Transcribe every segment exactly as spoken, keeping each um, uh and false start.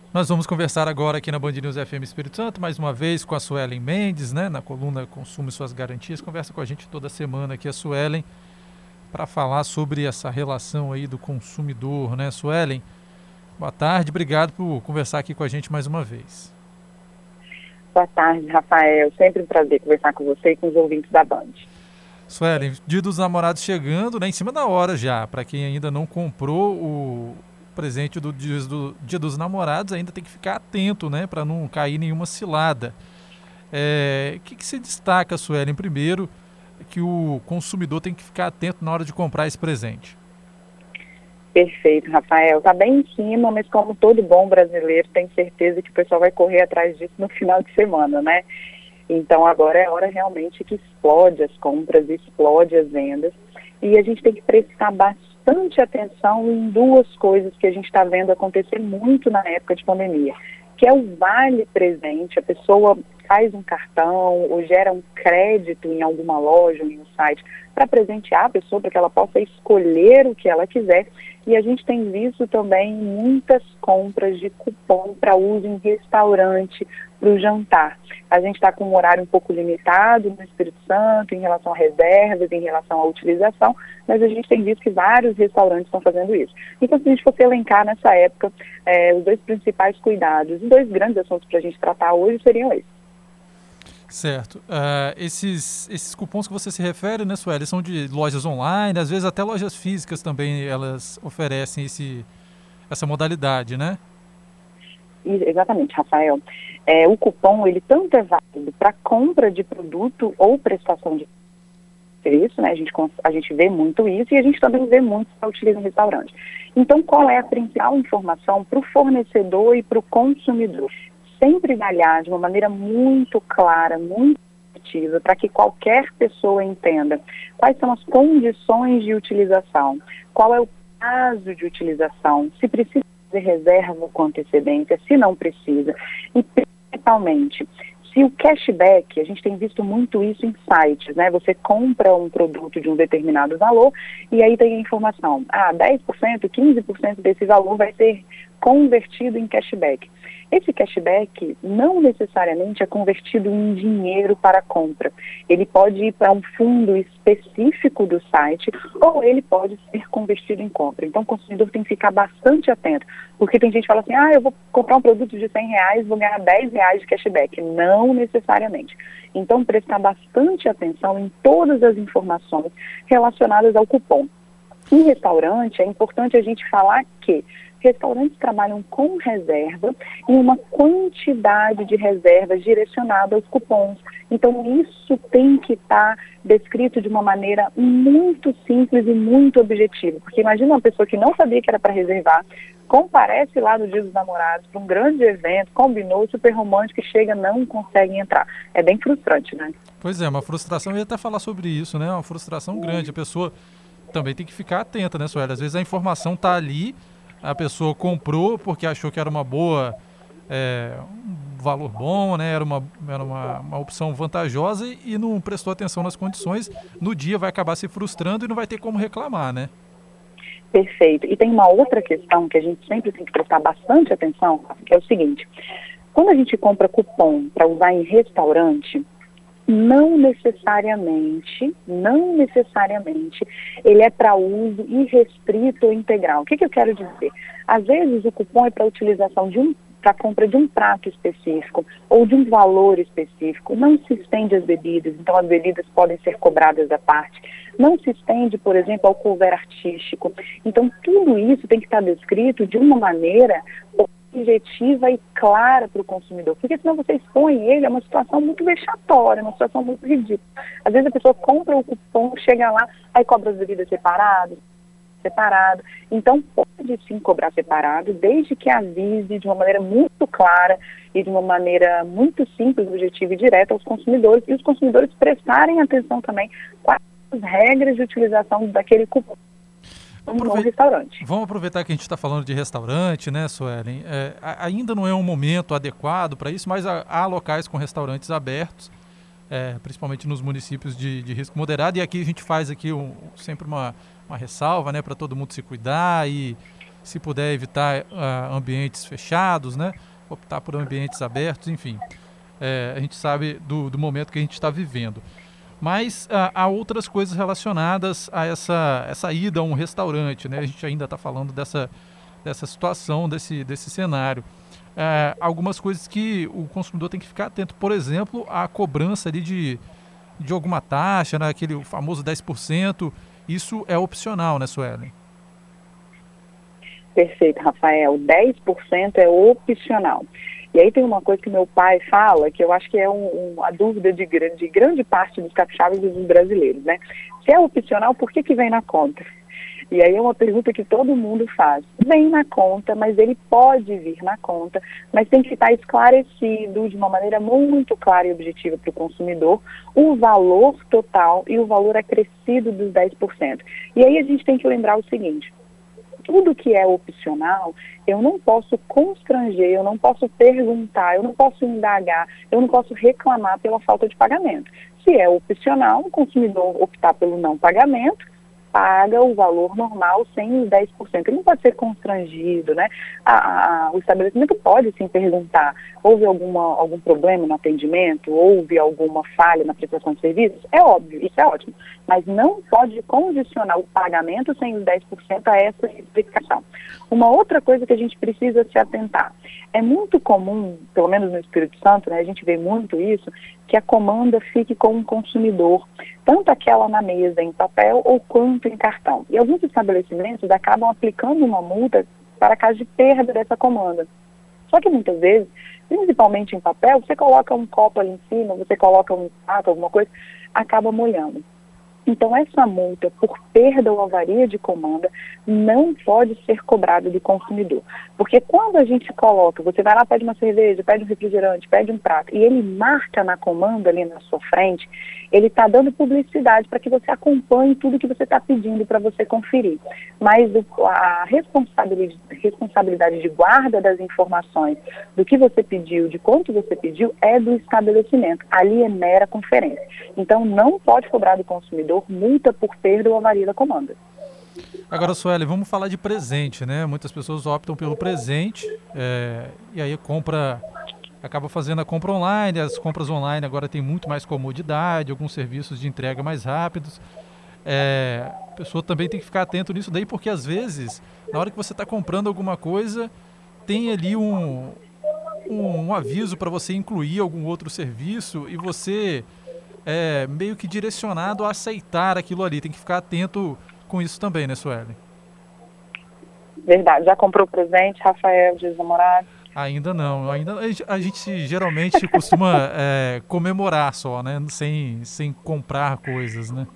Nós vamos conversar agora aqui na Band News F M Espírito Santo, mais uma vez com a Suelen Mendes, né, na coluna Consumo e Suas Garantias. Conversa com a gente toda semana aqui a Suelen para falar sobre essa relação aí do consumidor, né, Suelen? Boa tarde, obrigado por conversar aqui com a gente mais uma vez. Boa tarde, Rafael. Sempre um prazer conversar com você e com os ouvintes da Band. Suelen, Dia dos Namorados chegando, né, em cima da hora já. Para quem ainda não comprou o presente do dia, do dia dos Namorados, ainda tem que ficar atento, né, para não cair nenhuma cilada. É, o que, que se destaca, Suelen, primeiro, que o consumidor tem que ficar atento na hora de comprar esse presente? Perfeito, Rafael. Está bem em cima, mas como todo bom brasileiro, tem certeza que o pessoal vai correr atrás disso no final de semana, né? Então agora é hora realmente que explode as compras, explode as vendas, e a gente tem que prestar bastante atenção em duas coisas que a gente está vendo acontecer muito na época de pandemia, que é o vale presente. A pessoa faz um cartão ou gera um crédito em alguma loja ou em um site para presentear a pessoa, para que ela possa escolher o que ela quiser. E a gente tem visto também muitas compras de cupom para uso em restaurante, para o jantar. A gente está com um horário um pouco limitado no Espírito Santo em relação a reservas, em relação à utilização, mas a gente tem visto que vários restaurantes estão fazendo isso. Então, se a gente fosse elencar nessa época, eh, os dois principais cuidados, e dois grandes assuntos para a gente tratar hoje seriam esses. Certo. Uh, esses, esses cupons que você se refere, né, Sueli, são de lojas online, às vezes até lojas físicas também elas oferecem esse, essa modalidade, né? Exatamente, Rafael. É, o cupom, ele tanto é válido para compra de produto ou prestação de serviço, né? A gente, a gente vê muito isso e a gente também vê muito que utiliza em restaurante. Então, qual é a principal informação para o fornecedor e para o consumidor? Sempre detalhar de uma maneira muito clara, muito objetiva, para que qualquer pessoa entenda quais são as condições de utilização, qual é o prazo de utilização, se precisa de reserva com antecedência, se não precisa, e principalmente, se o cashback, a gente tem visto muito isso em sites, né? Você compra um produto de um determinado valor e aí tem a informação, ah, dez por cento, quinze por cento desse valor vai ser convertido em cashback. Esse cashback não necessariamente é convertido em dinheiro para a compra. Ele pode ir para um fundo específico do site ou ele pode ser convertido em compra. Então o consumidor tem que ficar bastante atento, porque tem gente que fala assim, ah, eu vou comprar um produto de cem reais, vou ganhar dez reais de cashback. Não necessariamente. Então prestar bastante atenção em todas as informações relacionadas ao cupom. Em restaurante, é importante a gente falar que restaurantes trabalham com reserva e uma quantidade de reservas direcionada aos cupons. Então, isso tem que estar descrito de uma maneira muito simples e muito objetiva. Porque imagina uma pessoa que não sabia que era para reservar, comparece lá no Dia dos Namorados para um grande evento, combinou, super romântico, e chega, não consegue entrar. É bem frustrante, né? Pois é, uma frustração, eu ia até falar sobre isso, né? Uma frustração hum. grande. A pessoa também tem que ficar atenta, né, Sueli? Às vezes a informação está ali, a pessoa comprou porque achou que era uma boa, é, um valor bom, né? Era, uma, era uma, uma opção vantajosa e, e não prestou atenção nas condições. No dia vai acabar se frustrando e não vai ter como reclamar, né? Perfeito. E tem uma outra questão que a gente sempre tem que prestar bastante atenção, que é o seguinte: quando a gente compra cupom para usar em restaurante, não necessariamente, não necessariamente, ele é para uso irrestrito ou integral. O que, que eu quero dizer? Às vezes o cupom é para utilização de um, para compra de um prato específico ou de um valor específico. Não se estende às bebidas, então as bebidas podem ser cobradas à parte. Não se estende, por exemplo, ao couvert artístico. Então tudo isso tem que estar descrito de uma maneira objetiva e clara para o consumidor, porque senão você expõe ele a uma situação muito vexatória, uma situação muito ridícula. Às vezes a pessoa compra o cupom, chega lá, aí cobra as bebidas separadas, separado. Então pode sim cobrar separado, desde que avise de uma maneira muito clara e de uma maneira muito simples, objetiva e direta aos consumidores, e os consumidores prestarem atenção também quais as regras de utilização daquele cupom. Vamos aproveitar, restaurante. Vamos aproveitar que a gente está falando de restaurante, né, Suelen? É, ainda não é um momento adequado para isso, mas há, há locais com restaurantes abertos, é, principalmente nos municípios de, de risco moderado, e aqui a gente faz aqui um, sempre uma, uma ressalva, né, para todo mundo se cuidar e se puder evitar uh, ambientes fechados, né? Optar por ambientes abertos, enfim. É, a gente sabe do, do momento que a gente está vivendo. Mas uh, há outras coisas relacionadas a essa, essa ida a um restaurante, né? A gente ainda está falando dessa, dessa situação, desse, desse cenário. Uh, algumas coisas que o consumidor tem que ficar atento. Por exemplo, a cobrança ali de, de alguma taxa, né? Aquele famoso dez por cento. Isso é opcional, né, Suelen? Perfeito, Rafael. dez por cento é opcional. E aí tem uma coisa que meu pai fala, que eu acho que é um, um, a dúvida de grande, de grande parte dos capixabas e dos brasileiros, né? Se é opcional, por que que vem na conta? E aí é uma pergunta que todo mundo faz. Vem na conta, mas ele pode vir na conta, mas tem que estar esclarecido de uma maneira muito clara e objetiva para o consumidor o valor total e o valor acrescido dos dez por cento. E aí a gente tem que lembrar o seguinte: tudo que é opcional, eu não posso constranger, eu não posso perguntar, eu não posso indagar, eu não posso reclamar pela falta de pagamento. Se é opcional, o consumidor optar pelo não pagamento, paga o valor normal sem os dez por cento. Ele não pode ser constrangido, né? A, a, o estabelecimento pode sim perguntar: houve alguma, algum problema no atendimento? Houve alguma falha na prestação de serviços? É óbvio, isso é ótimo. Mas não pode condicionar o pagamento sem os dez por cento a essa explicação. Uma outra coisa que a gente precisa se atentar: é muito comum, pelo menos no Espírito Santo, né, a gente vê muito isso, que a comanda fique com o consumidor, tanto aquela na mesa em papel ou quanto em cartão. E alguns estabelecimentos acabam aplicando uma multa para caso de perda dessa comanda. Só que muitas vezes, principalmente em papel, você coloca um copo ali em cima, você coloca um prato, alguma coisa, acaba molhando. Então, essa multa por perda ou avaria de comanda não pode ser cobrada do consumidor. Porque quando a gente coloca, você vai lá, pede uma cerveja, pede um refrigerante, pede um prato, e ele marca na comanda ali na sua frente, ele está dando publicidade para que você acompanhe tudo que você está pedindo para você conferir. Mas a responsabilidade, responsabilidade de guarda das informações do que você pediu, de quanto você pediu, é do estabelecimento. Ali é mera conferência. Então, não pode cobrar do consumidor multa por perda ou avaria da comanda. Agora, Sueli, vamos falar de presente, né? Muitas pessoas optam pelo presente é, e aí compra, acaba fazendo a compra online. As compras online agora têm muito mais comodidade, alguns serviços de entrega mais rápidos. É, a pessoa também tem que ficar atento nisso daí, porque às vezes, na hora que você está comprando alguma coisa, tem ali um, um, um aviso para você incluir algum outro serviço e você é meio que direcionado a aceitar aquilo ali. Tem que ficar atento com isso também, né, Sueli? Verdade. Já comprou presente, Rafael, dias namorados? Ainda não. Ainda, a gente geralmente costuma é, comemorar só, né? Sem, sem comprar coisas, né?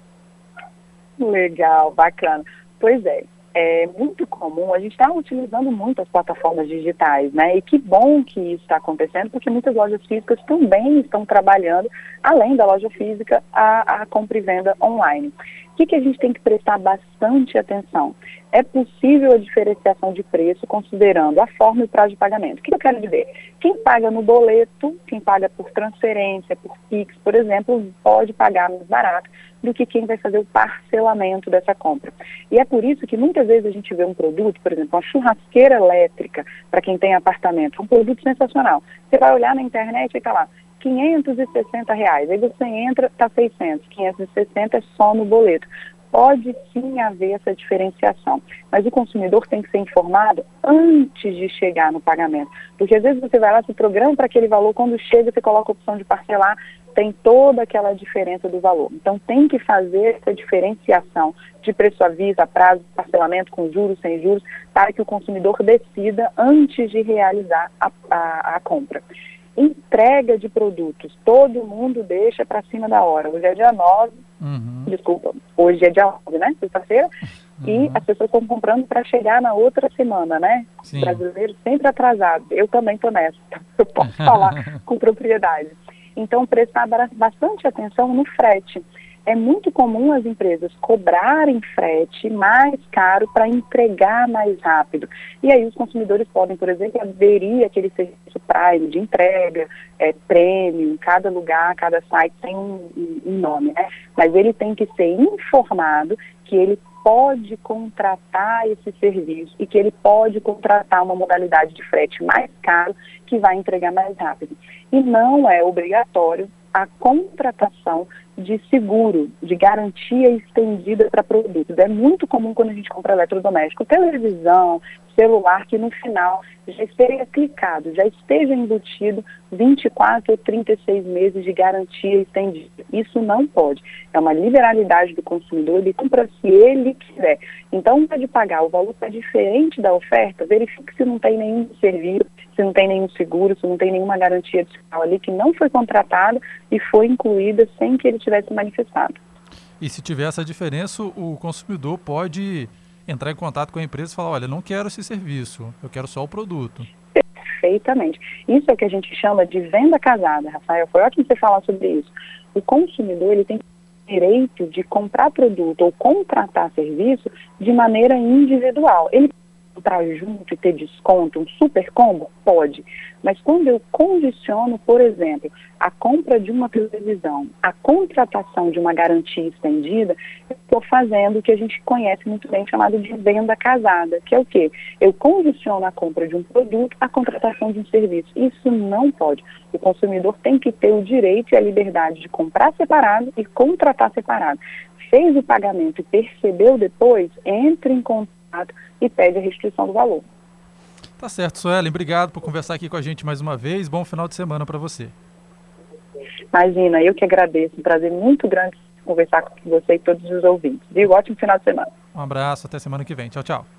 Legal, bacana. Pois é. É muito comum, a gente está utilizando muito as plataformas digitais, né? E que bom que isso está acontecendo, porque muitas lojas físicas também estão trabalhando, além da loja física, a, a compra e venda online. O que, que a gente tem que prestar bastante atenção? É possível a diferenciação de preço considerando a forma e o prazo de pagamento. O que eu quero dizer? Quem paga no boleto, quem paga por transferência, por Pix, por exemplo, pode pagar mais barato do que quem vai fazer o parcelamento dessa compra. E é por isso que muitas vezes a gente vê um produto, por exemplo, uma churrasqueira elétrica, para quem tem apartamento, um produto sensacional. Você vai olhar na internet e está lá, quinhentos e sessenta reais. Aí você entra, está seiscentos. quinhentos e sessenta é só no boleto. Pode sim haver essa diferenciação, mas o consumidor tem que ser informado antes de chegar no pagamento. Porque às vezes você vai lá, se programa para aquele valor, quando chega você coloca a opção de parcelar, tem toda aquela diferença do valor. Então tem que fazer essa diferenciação de preço à vista, prazo, parcelamento com juros, sem juros, para que o consumidor decida antes de realizar a, a, a compra. Entrega de produtos, todo mundo deixa para cima da hora. Hoje é dia nove, uhum. desculpa, hoje é dia nove, né, sexta-feira, uhum. e as pessoas estão comprando para chegar na outra semana, né? Sim. Brasileiro sempre atrasado, eu também estou nessa, eu posso falar com propriedade. Então, prestar bastante atenção no frete. É muito comum as empresas cobrarem frete mais caro para entregar mais rápido. E aí os consumidores podem, por exemplo, aderir àquele serviço Prime de entrega, é, premium, cada lugar, cada site tem um, um nome, né? Mas ele tem que ser informado que ele pode contratar esse serviço e que ele pode contratar uma modalidade de frete mais caro que vai entregar mais rápido. E não é obrigatório a contratação de seguro, de garantia estendida para produtos. É muito comum quando a gente compra eletrodoméstico, televisão, celular, que no final já esteja clicado, já esteja embutido vinte e quatro ou trinta e seis meses de garantia estendida. Isso não pode. É uma liberalidade do consumidor, ele compra se ele quiser. Então, pode pagar, o valor está diferente da oferta, verifique se não tem nenhum serviço, se não tem nenhum seguro, se não tem nenhuma garantia adicional ali que não foi contratada e foi incluída sem que ele tivesse manifestado. E se tiver essa diferença, o consumidor pode entrar em contato com a empresa e falar, olha, não quero esse serviço, eu quero só o produto. Perfeitamente. Isso é o que a gente chama de venda casada, Rafael. Foi ótimo você falar sobre isso. O consumidor, ele tem o direito de comprar produto ou contratar serviço de maneira individual. Ele comprar junto e ter desconto, um super combo? Pode. Mas quando eu condiciono, por exemplo, a compra de uma televisão, a contratação de uma garantia estendida, eu estou fazendo o que a gente conhece muito bem, chamado de venda casada, que é o quê? Eu condiciono a compra de um produto à contratação de um serviço. Isso não pode. O consumidor tem que ter o direito e a liberdade de comprar separado e contratar separado. Fez o pagamento e percebeu depois, entre em contato e pede a restituição do valor. Tá certo, Suelen, obrigado por conversar aqui com a gente mais uma vez. Bom final de semana para você. Imagina, eu que agradeço. Um prazer muito grande conversar com você e todos os ouvintes. Viu? Ótimo final de semana. Um abraço, até semana que vem. Tchau, tchau.